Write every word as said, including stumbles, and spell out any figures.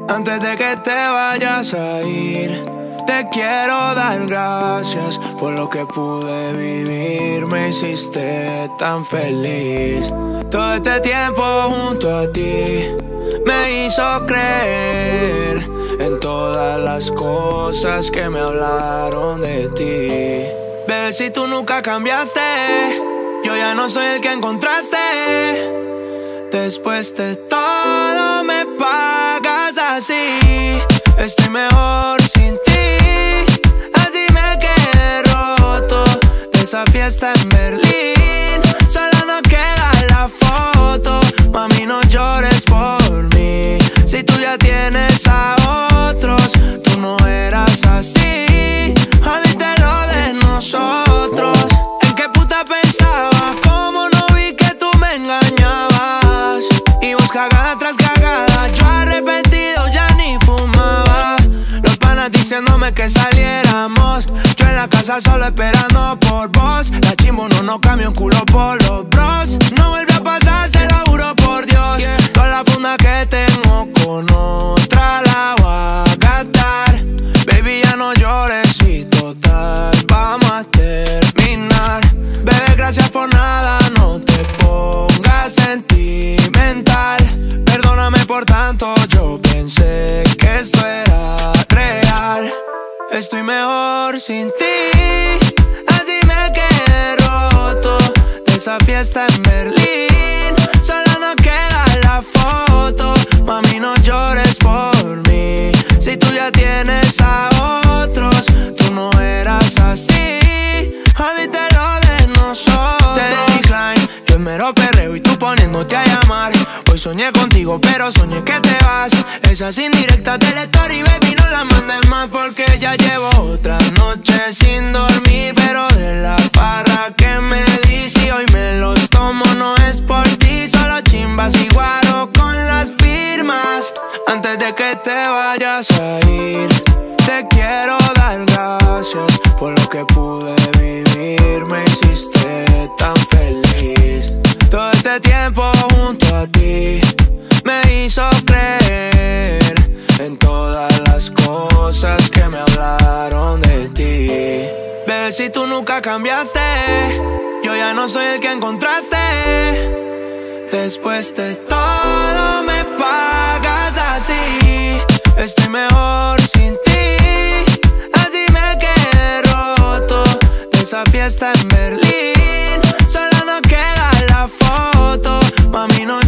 Antes de que te vayas a ir, te quiero dar gracias por lo que pude vivir. Me hiciste tan feliz. Todo este tiempo junto a ti me hizo creer en todas las cosas que me hablaron de ti. Bebé, si tú nunca cambiaste, yo ya no soy el que encontraste. Después de todo me pagas así. Estoy mejor sin ti, así me quedé roto. Esa fiesta en Berlín, solo no queda la foto. Mami, no llores por mí, si tú ya tienes a otros. Tú no eras así, jodiste lo de nosotros. ¿En qué puta pensaba? ¿Cómo no vi que tú me engañabas? Y vos cagada tras cagada, yo arrepentido ya ni fumaba. Los panas diciéndome que saliéramos, yo en la casa solo esperando por vos. La chimbo no nos cambia un culo por los bros. No vuelve a pasar, se lo juro por Dios. Toda la funda que tengo con otra la voy a gastar. Baby, ya no llores y total vamos a terminar. Bebé, gracias por nada, no te pongas sentimental. Perdóname por tanto, yo pensé que esto era real. Estoy mejor sin ti, así me quedé roto. De esa fiesta en Berlín, solo no queda la foto. Mami, no llores por mí, si tú ya tienes a otros. Tú no eras así, jodiste lo de nosotros. Te di decline, yo en mero perreo y tú poniéndote a llamar. Hoy soñé contigo, pero soñé que te vas. Esas indirectas de la story, baby, no las mandes más, porque ya llevo otra noche sin dormir. Pero de la farra que me di, si hoy me los tomo no es por ti. Solo chimbas y guaro con las firmas. Antes de que te vayas a ir, te quiero dar gracias por lo que pude vivir. Me hiciste tan feliz. Todo este tiempo junto a ti me hizo creer en todas las cosas que me hablaron de ti. Bebé, si tú nunca cambiaste, yo ya no soy el que encontraste. Después de todo me pagas así. Estoy mejor sin ti, así me quedé roto. De esa fiesta en Berlín, solo no queda la foto. Mami, no